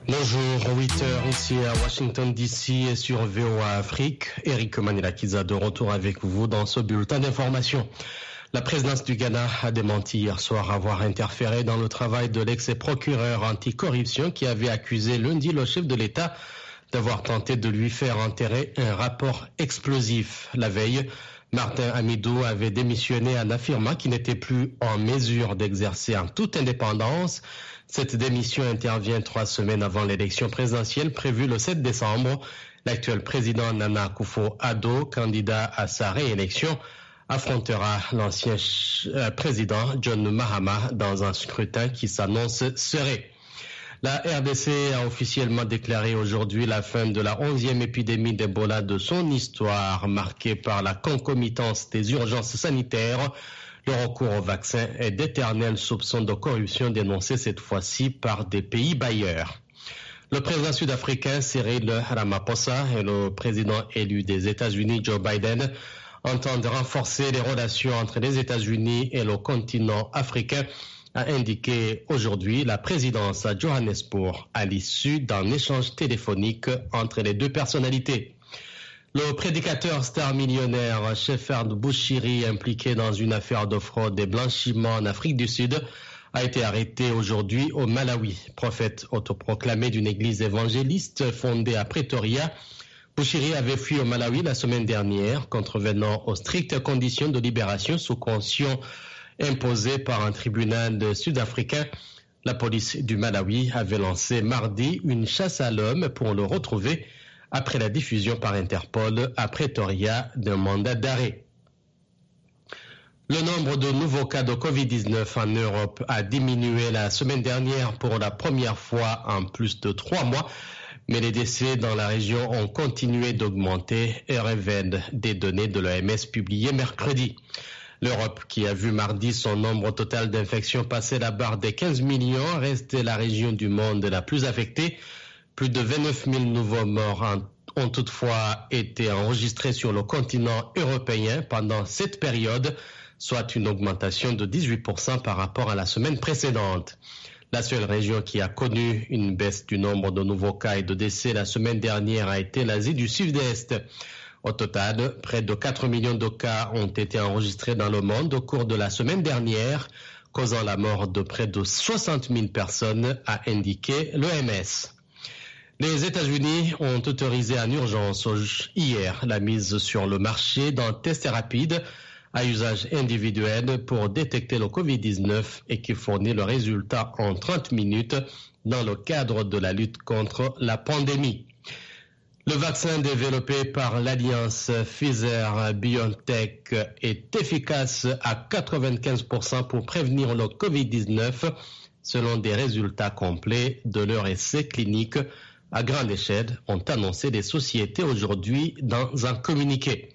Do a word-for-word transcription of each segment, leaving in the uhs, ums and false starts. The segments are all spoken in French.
Bonjour, huit heures ici à Washington D C et sur V O A Afrique. Eric Manilakiza de retour avec vous dans ce bulletin d'information. La présidence du Ghana a démenti hier soir avoir interféré dans le travail de l'ex-procureur anticorruption qui avait accusé lundi le chef de l'État d'avoir tenté de lui faire enterrer un rapport explosif. La veille, Martin Amidou avait démissionné en affirmant qu'il n'était plus en mesure d'exercer en toute indépendance. Cette démission intervient trois semaines avant l'élection présidentielle prévue le sept décembre. L'actuel président Nana Akufo-Addo, candidat à sa réélection, affrontera l'ancien président John Mahama dans un scrutin qui s'annonce serré. La R D C a officiellement déclaré aujourd'hui la fin de la onzième épidémie d'Ebola de son histoire, marquée par la concomitance des urgences sanitaires, le recours au vaccin et d'éternels soupçons de corruption dénoncés cette fois-ci par des pays bailleurs. Le président sud-africain Cyril Ramaphosa et le président élu des États-Unis Joe Biden entendent renforcer les relations entre les États-Unis et le continent africain, a indiqué aujourd'hui la présidence à Johannesburg à l'issue d'un échange téléphonique entre les deux personnalités. Le prédicateur star millionnaire Shepherd Bushiri, impliqué dans une affaire de fraude et blanchiment en Afrique du Sud, a été arrêté aujourd'hui au Malawi. Prophète autoproclamé d'une église évangéliste fondée à Pretoria, Bushiri avait fui au Malawi la semaine dernière, contrevenant aux strictes conditions de libération sous caution imposées par un tribunal sud-africain. La police du Malawi avait lancé mardi une chasse à l'homme pour le retrouver après la diffusion par Interpol à Pretoria d'un mandat d'arrêt. Le nombre de nouveaux cas de covid dix-neuf en Europe a diminué la semaine dernière pour la première fois en plus de trois mois, mais les décès dans la région ont continué d'augmenter et révèlent des données de l'O M S publiées mercredi. L'Europe, qui a vu mardi son nombre total d'infections passer la barre des quinze millions, reste la région du monde la plus affectée. Plus de vingt-neuf mille nouveaux morts ont toutefois été enregistrés sur le continent européen pendant cette période, soit une augmentation de dix-huit pour cent par rapport à la semaine précédente. La seule région qui a connu une baisse du nombre de nouveaux cas et de décès la semaine dernière a été l'Asie du Sud-Est. Au total, près de quatre millions de cas ont été enregistrés dans le monde au cours de la semaine dernière, causant la mort de près de soixante mille personnes, a indiqué l'O M S. Les États-Unis ont autorisé en urgence hier la mise sur le marché d'un test rapide à usage individuel pour détecter le covid dix-neuf et qui fournit le résultat en trente minutes dans le cadre de la lutte contre la pandémie. Le vaccin développé par l'alliance Pfizer-BioNTech est efficace à quatre-vingt-quinze pour cent pour prévenir le covid dix-neuf, selon des résultats complets de leur essai clinique à grande échelle, ont annoncé les sociétés aujourd'hui dans un communiqué.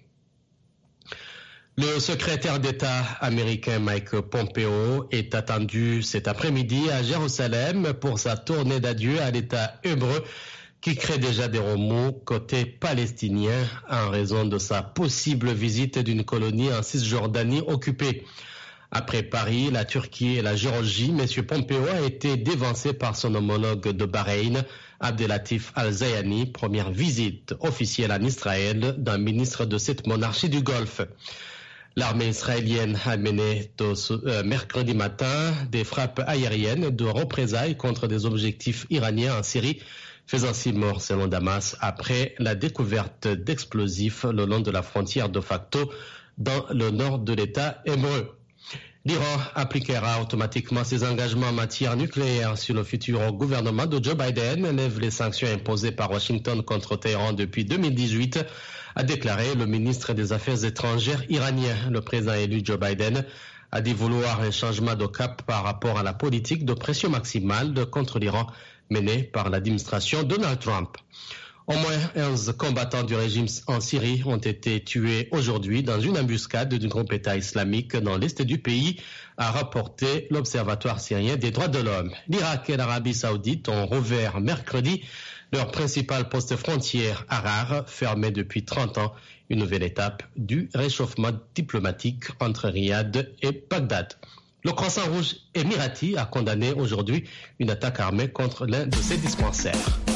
Le secrétaire d'État américain Mike Pompeo est attendu cet après-midi à Jérusalem pour sa tournée d'adieu à l'État hébreu qui crée déjà des remous côté palestinien en raison de sa possible visite d'une colonie en Cisjordanie occupée. Après Paris, la Turquie et la Géorgie, M. Pompeo a été dévancé par son homologue de Bahreïn, Abdelatif Al-Zayani, première visite officielle en Israël d'un ministre de cette monarchie du Golfe. L'armée israélienne a mené euh, mercredi matin des frappes aériennes de représailles contre des objectifs iraniens en Syrie, faisant six morts selon Damas après la découverte d'explosifs le long de la frontière de facto dans le nord de l'État hébreu. L'Iran appliquera automatiquement ses engagements en matière nucléaire sur le futur gouvernement de Joe Biden, lève les sanctions imposées par Washington contre Téhéran depuis deux mille dix-huit, a déclaré le ministre des Affaires étrangères iranien. Le président élu Joe Biden a dit vouloir un changement de cap par rapport à la politique de pression maximale contre l'Iran menée par l'administration Donald Trump. Au moins onze combattants du régime en Syrie ont été tués aujourd'hui dans une embuscade du groupe État islamique dans l'est du pays, a rapporté l'Observatoire syrien des droits de l'homme. L'Irak et l'Arabie saoudite ont rouvert mercredi leur principal poste frontière, Harar, fermé depuis trente ans, une nouvelle étape du réchauffement diplomatique entre Riyad et Bagdad. Le Croissant Rouge émirati a condamné aujourd'hui une attaque armée contre l'un de ses dispensaires.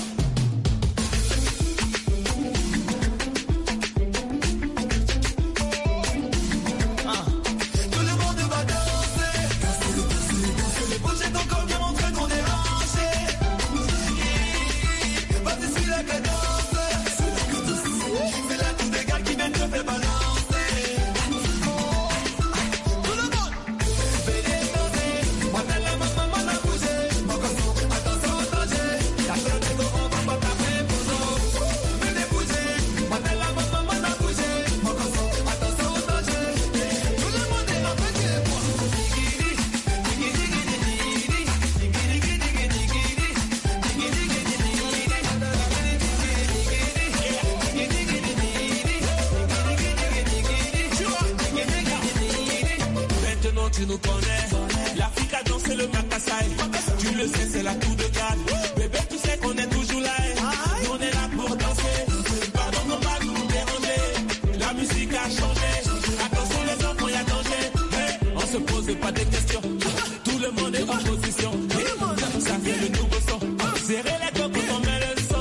Tu nous connais, l'Afrique a dansé le Makassai. Tu le sais, c'est la tour de garde. Bébé, tu sais qu'on est toujours là. Nous, on est là pour danser. Pardon, on va nous déranger. La musique a changé. Attention, les enfants, il y a danger. Mais on se pose pas des questions. Tout le monde est en position. Ça fait le nouveau son. Serrez les coques quand on met le son.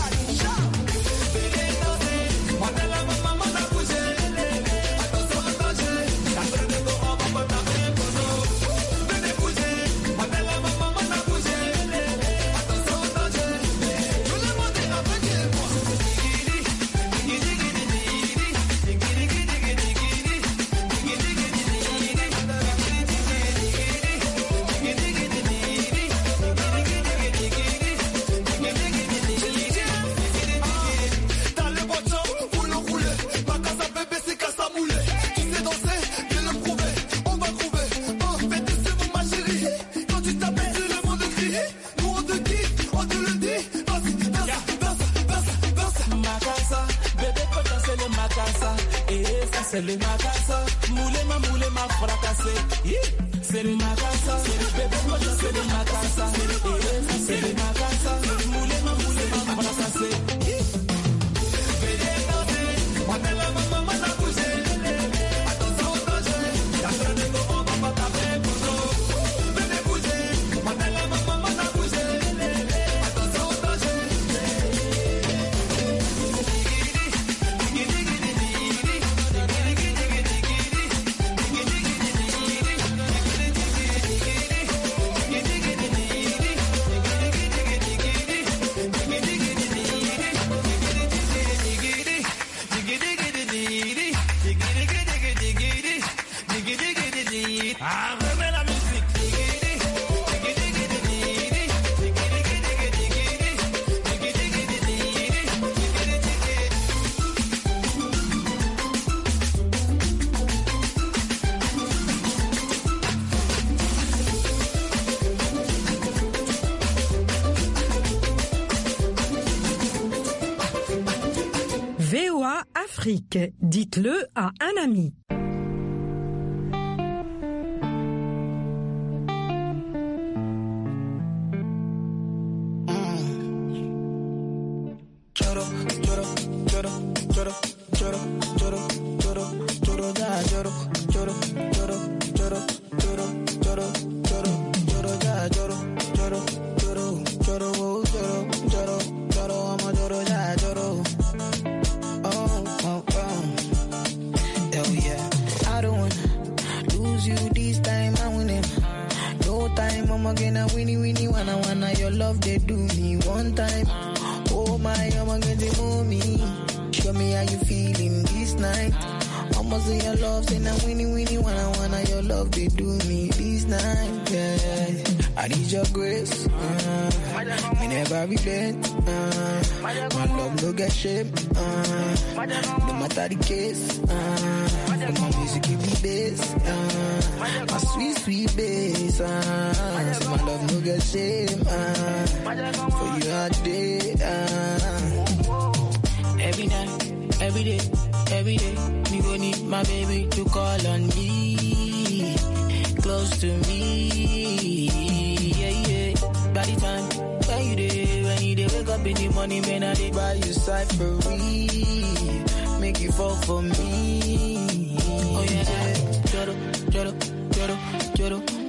C'est le Makassa, moulé ma moulé ma fracassé. C'est le Makassa, bébé moi c'est le Makassa. C'est le Makassa, moulé ma moulé ma fracassé. Ah, remets la musique. V O A Afrique, dites-le à un ami. I need your grace, uh, me never relent, uh, my love no get shame, uh, no matter the case, uh, my music give me bass, uh, my sweet, sweet bass, uh, so my love no get shame, uh, for you all day, uh. Every night, every day, every day, me gon' need my baby to call on me, close to me, yeah, yeah. By the time when you day, when you day, wake up in the morning, man, I dey buy you cyphery, make you fall for me. Oh yeah, joro, joro, joro. lloro, lloro.